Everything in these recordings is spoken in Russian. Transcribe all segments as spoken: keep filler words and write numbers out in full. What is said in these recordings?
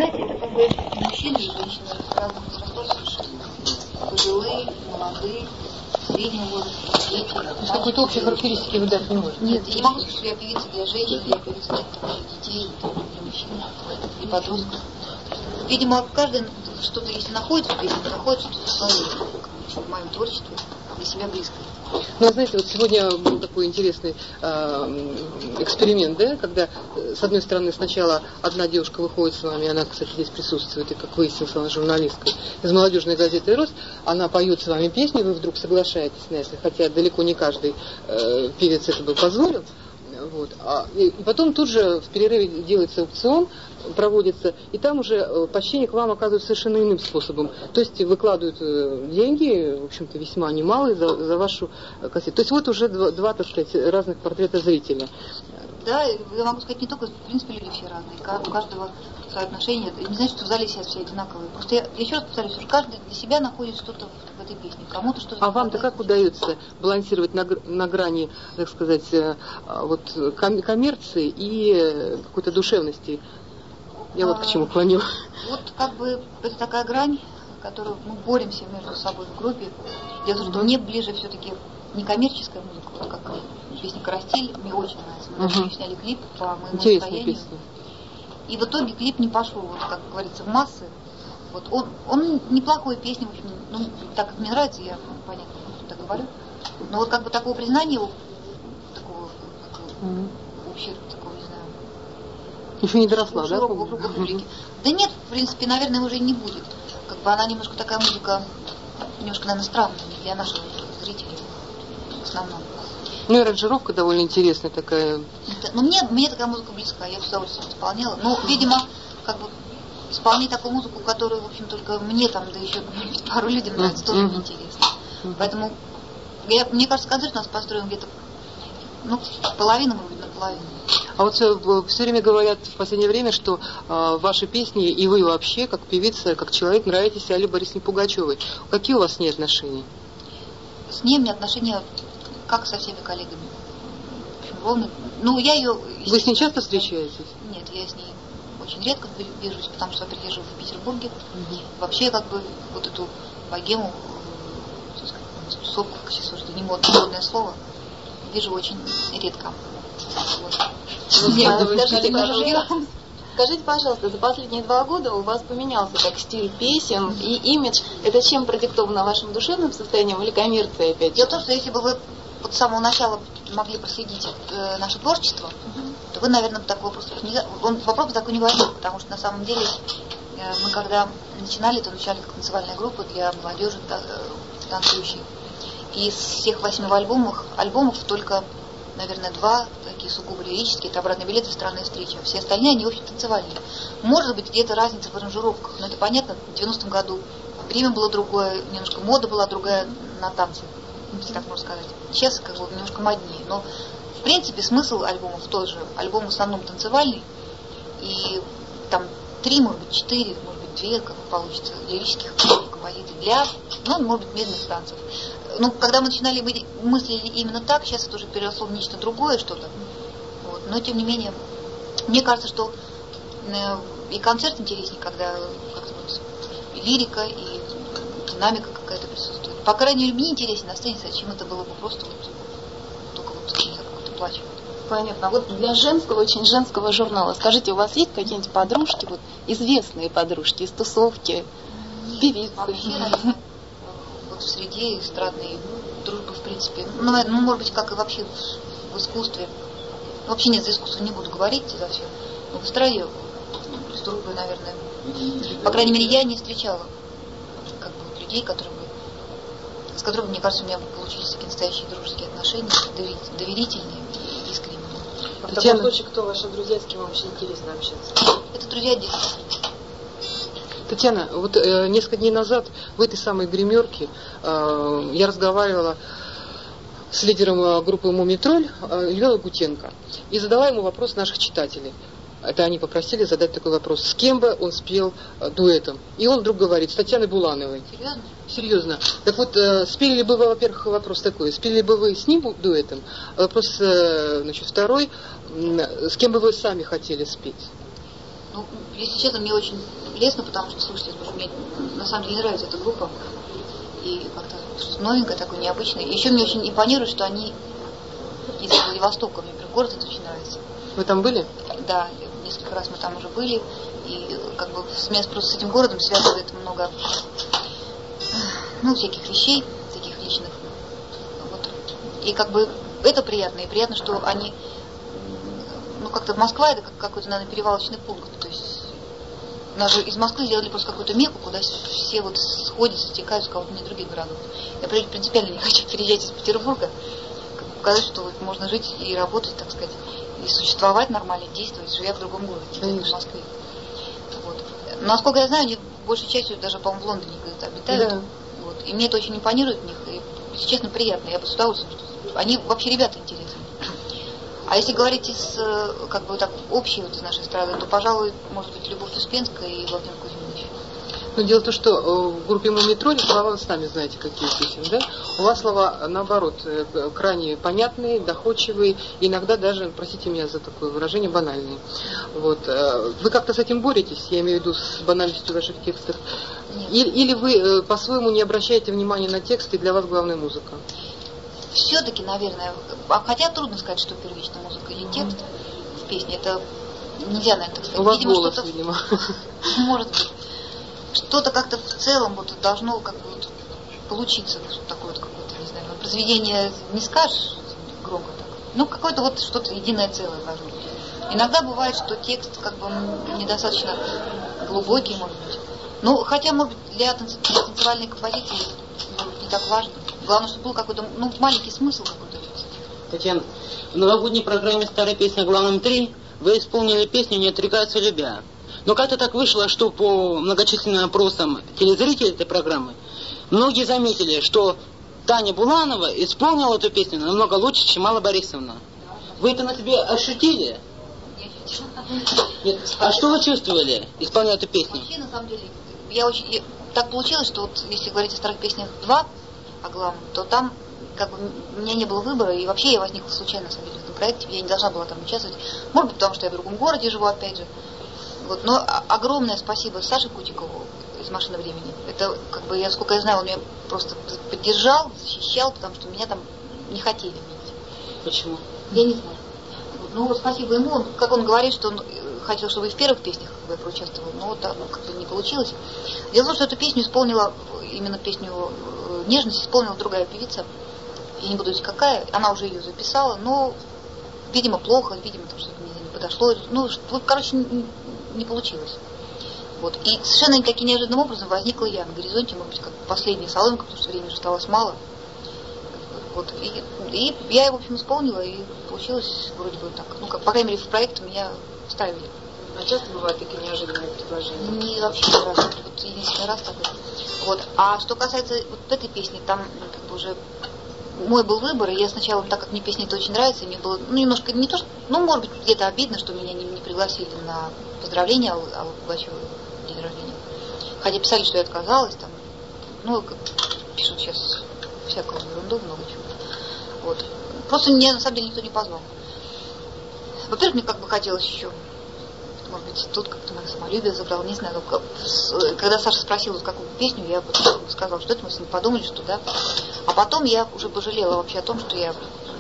знаете, это как бы мужчины и женщины разных возрастов совершенно. Пожилые, молодые, среднего возраста, дети. Какой-то общей характеристики вы дать не можете? Нет, я не могу сказать, что я певица для женщин, я певица для детей, для мужчин, для подростков. Видимо, каждый что-то, если находится в песне, находит что-то свое, в моем творчестве, для себя близкое. Ну, знаете, вот сегодня был такой интересный э, эксперимент, да, когда, с одной стороны, сначала одна девушка выходит с вами, она, кстати, здесь присутствует, и, как выяснилось, она журналистка из молодежной газеты «Рост», она поет с вами песню, вы вдруг соглашаетесь на это, хотя далеко не каждый э, певец это бы позволил. Вот. А, и, и потом тут же в перерыве делается аукцион, проводится, и там уже почтение к вам оказывают совершенно иным способом. То есть выкладывают деньги, в общем-то, весьма немалые за, за вашу кассету. То есть вот уже два, два, так сказать, разных портрета зрителя. Да, я могу сказать, не только, в принципе, люди все разные. У каждого свое отношение. Не значит, что в зале сейчас все одинаковые. Просто я, я еще раз повторюсь, что каждый для себя находит что-то в, в этой песне. Кому-то что-то. А вам-то как удается балансировать на, на грани, так сказать, вот коммерции и какой-то душевности? Я вот к чему клоню. Вот как бы это такая грань, которую мы боремся между собой в группе. Дело в том, что мне ближе все-таки не коммерческая музыка, вот как песня «Карастель», мне очень нравится. Мы даже uh-huh. сняли клип по моему настроению. Песня. И в итоге клип не пошел, вот, как говорится, в массы. Вот он, он неплохой песня, в общем, ну, так как мне нравится, я, ну, понятно, так говорю. Но вот как бы такого признания, такого, uh-huh. вообще, такого, не знаю. Еще не доросла, да? Круга публики. Да нет, в принципе, наверное, уже не будет. Как бы она немножко такая музыка, немножко, наверное, странная для нашего зрителя в основном. Ну и аранжировка довольно интересная такая. Это, ну мне, мне такая музыка близка, я с удовольствием исполняла. Но, видимо, как бы исполнять такую музыку, которую, в общем, только мне там, да еще пару людям нравится, тоже mm-hmm. неинтересно. Mm-hmm. Поэтому, я, мне кажется, концерт у нас построен где-то, ну, половина, может быть, наполовину. А вот все, все время говорят в последнее время, что э, ваши песни и вы вообще, как певица, как человек, нравитесь Алле Борисовне Пугачевой. Какие у вас с ней отношения? С ней у меня отношения как со всеми коллегами. В общем, ровно. Ну, я ее... Вы с ней часто встречаетесь? Нет, я с ней очень редко вижусь, потому что, во-первых, я живу в Петербурге. Угу. Вообще, как бы, вот эту богему, тусовку, сейчас уже не модное, модное слово, вижу очень редко. Вот. Скажите, пожалуйста, скажите, пожалуйста, за последние два года у вас поменялся так стиль песен и имидж. Это чем продиктовано, вашим душевным состоянием или коммерцией опять? Дело в том, что если бы вы вот с самого начала могли проследить э, наше творчество, uh-huh. то вы, наверное, такой вопрос не, он вопрос такой не возник, потому что на самом деле э, мы когда начинали, то начали как танцевальная группа для молодежи та, танцующей. И из всех восьми альбомов, альбомов только, наверное, два такие сугубо лирические, это «Обратный билет» и «Странная встреча». Все остальные, они, в общем, танцевальные. Может быть, где-то разница в аранжировках, но это понятно, в девяностом году время было другое, немножко мода была другая на танцы, если так можно сказать. Сейчас как бы немножко моднее, но в принципе смысл альбомов тот же. Альбом в основном танцевальный, и там три, может быть, четыре, может быть, две, как получится, лирических композиций для, ну, может быть, медленных танцев. Ну, когда мы начинали быть, мыслили именно так, сейчас это уже переросло в нечто другое что-то. Вот. Но, тем не менее, мне кажется, что э, и концерт интереснее, когда как-то вот лирика и динамика какая-то присутствует. По крайней мере, мне интереснее на сцене, чем это было бы просто вот только вот какой-то плач. Понятно. А вот для женского, очень женского журнала, скажите, у вас есть какие-нибудь подружки, вот известные подружки из тусовки, Нет, певицы? Вообще, наверное, в среде эстрадной дружбы, в принципе, ну, ну, может быть, как и вообще в, в искусстве. Вообще нет, за искусство не буду говорить, за все. Но в эстраде с дружбой, наверное, по крайней мере, я не встречала как бы вот, людей, которые бы, с которыми, мне кажется, у меня получились такие настоящие дружеские отношения, доверительные и искренние. А в таком случае, кто ваши друзья, с кем вообще интересно общаться? Это друзья детства. Татьяна, вот э, несколько дней назад в этой самой гримерке э, я разговаривала с лидером э, группы «Мумий-тролль» э, Ильей Лагутенко и задала ему вопрос наших читателей. Это они попросили задать такой вопрос. С кем бы он спел э, дуэтом? И он вдруг говорит, с Татьяной Булановой. Серьезно? Серьезно. Так вот, э, спели ли бы вы, во-первых, вопрос такой, спели ли бы вы с ним дуэтом? А вопрос, э, значит, второй, э, с кем бы вы сами хотели спеть? Ну, если честно, мне очень лестно, потому что, слушайте, потому что мне на самом деле нравится эта группа. И как-то что-то новенькое такое, необычное. И еще мне очень импонирует, что они из Владивостока. Мне прям город это очень нравится. Вы там были? Да, несколько раз мы там уже были. И как бы меня просто с этим городом связывает много, ну, всяких вещей, таких личных. Вот. И как бы это приятно. И приятно, что они, ну, как-то Москва это как какой-то, наверное, перевалочный пункт. То есть нас же из Москвы сделали просто какую-то меку, куда все вот сходятся, стекаются с кого-то не других городов. Я принципиально не хочу переезжать из Петербурга, показать, что вот можно жить и работать, так сказать, и существовать нормально, действовать, живя в другом городе, в Москве. Вот. Но, насколько я знаю, они большей частью даже, по-моему, в Лондоне где-то обитают. Да. Вот. И мне это очень импонирует в них. И, если честно, приятно. Я бы с удовольствием. Они вообще ребята интересные. А если говорить из, как бы так, общей вот из нашей страны, то, пожалуй, может быть, Любовь Успенская и Владимир Кузьминович. Но дело в том, что в группе «Мумий-тролли» слова вы сами знаете, какие песни, да? У вас слова, наоборот, крайне понятные, доходчивые, иногда даже, простите меня за такое выражение, банальные. Вот. Вы как-то с этим боретесь, я имею в виду с банальностью ваших текстов? Или, или вы по-своему не обращаете внимания на тексты, и для вас главная музыка? Все-таки, наверное, хотя трудно сказать, что первичная музыка или текст mm-hmm. в песне, это нельзя, наверное, так сказать. У вас видимо, голос, что-то, видимо. Может быть. Что-то как-то в целом вот должно как бы вот получиться, такое вот какое-то, не знаю, произведение не скажешь громко так. Ну, какое-то вот что-то единое целое должно быть. Иногда бывает, что текст как бы недостаточно глубокий, может быть. Ну, хотя, может быть, для танцевальной композиции может быть, не так важно. Главное, чтобы был какой-то, ну, маленький смысл какой-то. Татьяна, в новогодней программе «Старая песня главным три» вы исполнили песню «Не отрекаются любя». Но как-то так вышло, что по многочисленным опросам телезрителей этой программы многие заметили, что Таня Буланова исполнила эту песню намного лучше, чем Алла Борисовна. Вы это на себе ощутили? Нет. А что вы чувствовали, исполняя эту песню? Вообще, на самом деле, я очень... Я, так получилось, что вот если говорить о старых песнях два, о главном, то там как бы у меня не было выбора, и вообще я возникла случайно, на самом деле, в этом проекте, я не должна была там участвовать. Может быть, потому что я в другом городе живу, опять же. Вот. Но огромное спасибо Саше Кутикову из «Машины времени». Это, как бы, я, сколько я знаю, он меня просто поддержал, защищал, потому что меня там не хотели видеть. Почему? Я не знаю. Ну, вот спасибо ему. Он, как он говорит, что он хотел, чтобы и в первых песнях как бы, я проучаствовала, но вот так ну, как-то не получилось. Дело в том, что эту песню исполнила, именно песню «Нежность» исполнила другая певица. Я не буду говорить, какая. Она уже ее записала, но, видимо, плохо, видимо, там что-то мне не подошло. Ну, короче, не, не получилось. Вот. И совершенно таким неожиданным образом возникла я на горизонте, может быть, как последняя соломка, потому что времени уже осталось мало. Вот. И, и я, в общем, исполнила, и получилось вроде бы так. Ну, как, по крайней мере, в проект меня ставили. А часто бывают такие неожиданные предложения? Не вообще ни разу. Вот единственный раз такой. Вот. А что касается вот этой песни, там как бы уже мой был выбор, и я сначала, так как мне песня это очень нравится, мне было, ну, немножко, не то, что, ну, может быть, где-то обидно, что меня не, не пригласили на поздравление Аллы Пугачевой день рождения. Хотя писали, что я отказалась, там, ну, как пишут сейчас всякую ерунду, много чего. Вот. Просто меня, на самом деле, никто не позвал. Во-первых, мне как бы хотелось еще, может быть, тут как-то мое самолюбие забрало, не знаю. Как, когда Саша спросила, вот, какую песню, я сказала, что это, мы с ним подумали, что да. А потом я уже пожалела вообще о том, что я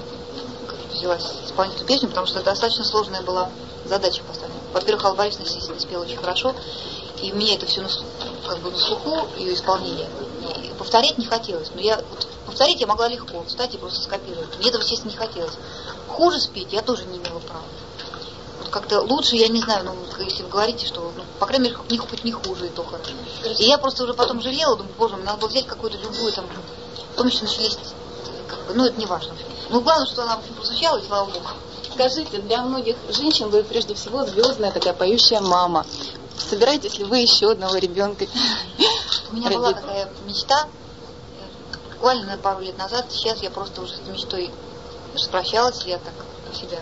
взялась исполнить эту песню, потому что это достаточно сложная была задача поставлена. Во-первых, Алла Борисовна, естественно, спела очень хорошо, и мне это все на, как бы на слуху, ее исполнение. И повторять не хотелось. Но я вот, повторить я могла легко, встать и просто скопировать. Мне этого, естественно, не хотелось. Хуже спеть я тоже не имела права. Вот как-то лучше, я не знаю, ну, если вы говорите, что, ну, по крайней мере, не, хоть не хуже, и то хорошо. И я просто уже потом жалела, думаю, боже мой, надо было взять какую-то любую там, потом еще начались, как бы, ну, это не важно. Ну, главное, что она, в общем, прозвучала, и слава богу. Скажите, для многих женщин вы прежде всего звездная такая поющая мама. Собираетесь ли вы еще одного ребенка? У меня была такая мечта, буквально на пару лет назад. Сейчас я просто уже с этой мечтой распрощалась, я так себя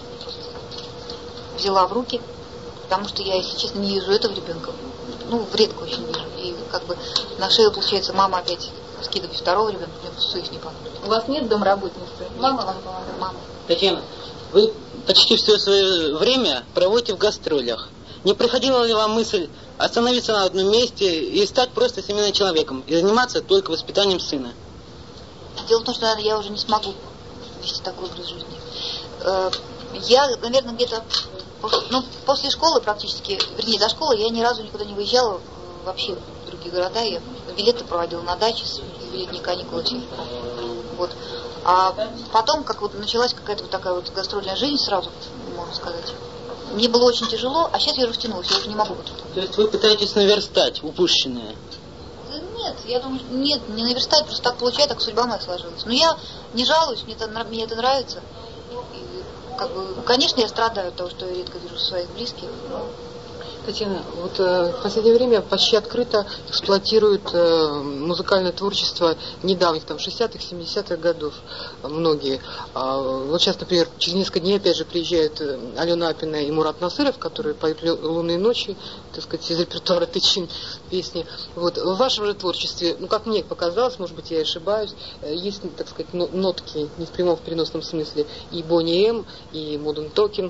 взяла в руки, потому что я, если честно, не вижу этого ребенка. Ну, редко очень вижу. И как бы на шею, получается, мама опять скидывает второго ребенка, мне просто совесть не падает. У вас нет домработницы? Мама вам помогает? Мама. Татьяна, вы почти все свое время проводите в гастролях. Не приходила ли вам мысль остановиться на одном месте и стать просто семейным человеком и заниматься только воспитанием сына? Дело в том, что, наверное, я уже не смогу вести такой образ жизни. Я, наверное, где-то ну, после школы практически, вернее, до школы я ни разу никуда не выезжала вообще в другие города. Я билеты проводила на даче, летние каникулы. Вот. А потом, как вот началась какая-то вот такая вот гастрольная жизнь сразу, можно сказать. Мне было очень тяжело, а сейчас я уже втянулась, я уже не могу вот это. То есть вы пытаетесь наверстать упущенное? Нет, я думаю, нет, не наверстать, просто так получается, так судьба моя сложилась. Но я не жалуюсь, мне это, мне это нравится. И, как бы, конечно, я страдаю от того, что я редко вижу своих близких. Но... Татьяна, вот э, в последнее время почти открыто эксплуатируют э, музыкальное творчество недавних, там, шестидесятых, семидесятых годов многие. А, вот сейчас, например, через несколько дней опять же приезжают Алена Апина и Мурат Насыров, которые поют «Лунные ночи», так сказать, из репертуара «Тычин» песни. Вот. В вашем же творчестве, ну, как мне показалось, может быть, я ошибаюсь, есть, так сказать, нотки, не в прямом, в переносном смысле, и Бонни М, и Модерн Токин.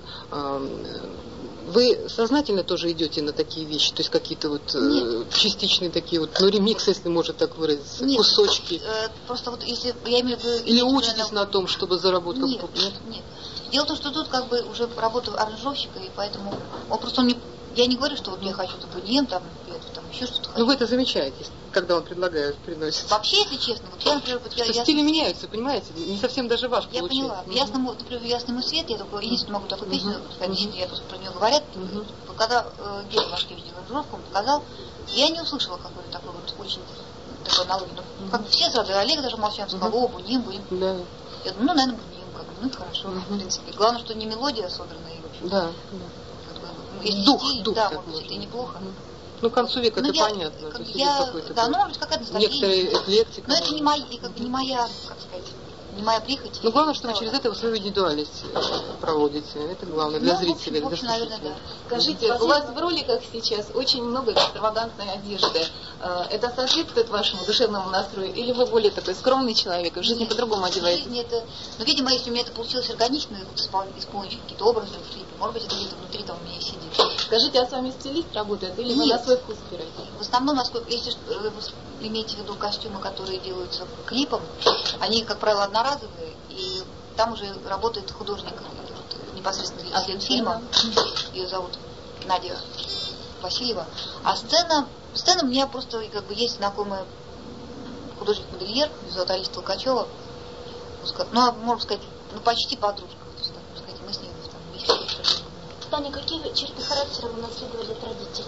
Вы сознательно тоже идете на такие вещи, то есть какие-то вот э, частичные такие вот, ну, ремиксы, если можно так выразиться, нет, кусочки? Э, просто вот если я имею в виду... Или учитесь на... на том, чтобы заработать? Нет, нет, нет. Дело в том, что тут как бы уже работаю аранжировщика, и поэтому он просто он мне... Я не говорю, что вот я хочу табуньем, там, там еще что-то хочу. Ну, вы это замечаете, когда он предлагает, приносит. Вообще, если честно, вот я, например... Вот я, что я... стили меняются, понимаете? Не совсем даже ваш я получается. Я поняла. Mm-hmm. Ясному, например, «Ясному свет», я только единственное могу такую песню mm-hmm. сказать, mm-hmm. я просто про нее говорят. Mm-hmm. Когда э, Гера Машкевич делал аранжировку, он показал, я не услышала какой-то такой вот очень такой аналогии. Ну, mm-hmm. как бы все сразу, Олег даже молчал, сказал, mm-hmm. о, Буним, Буним. Да. Я думаю, ну, наверное, Буним, как бы, ну, это хорошо, mm-hmm. в принципе. Главное, что не мелодия содранная, в общем. Да, да. Если дух, стиль, дух, да, может быть, это и неплохо. Ну, к концу века ну, это я, понятно. Как, то есть я, да, ну, может быть, какая-то ностальгия. Некоторые эклектика. Но это не моя, как бы не моя, как сказать, не моя прихоть. Ну, главное, что вы через это свою индивидуальность проводите. Это главное для ну, зрителей. В общем, для наверное, да. Скажите, у вас в роликах сейчас очень много экстравагантной одежды. Это соответствует вашему душевному настрою? Или вы более такой скромный человек, и в жизни Нет, по-другому одеваетесь? Нет, это... Но, видимо, если у меня это получилось органично, исполнить какие-то образы в клипе, может быть, это где-то внутри там у меня сидит. Скажите, а с вами стилист работает, или Нет. вы на свой вкус выбираете? В основном, насколько, если вы имеете в виду костюмы, которые делаются клипом, они, как правило, одноразовые, и там уже работает художник непосредственно для а фильма. Ее зовут Надя Васильева. А сцена, сцена у меня просто как бы есть знакомая художник-модельер, визуалист Толкачева. Ну, можно сказать, ну почти подружка. Так сказать, мы с ней там вместе. Таня, какие черты характера вы наследовали от родителей?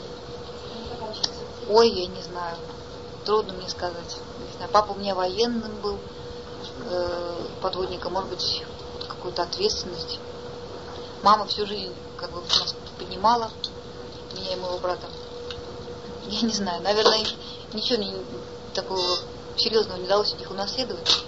Ой, я не знаю. Трудно мне сказать. Не знаю. Папа у меня военным был, э, подводником, может быть, какую-то ответственность. Мама всю жизнь как бы нас поднимала, меня и моего брата. Я не знаю, наверное, ничего не, такого серьезного не удалось у них унаследовать.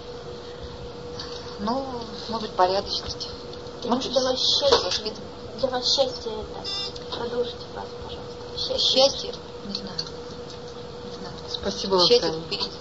Ну, может быть, порядочность. Может, для вас счастье? Для вас счастье это? Продолжите фразу, пожалуйста. Счастье? Счастье? Не знаю. Не знаю. Спасибо вам, Счастье Таня.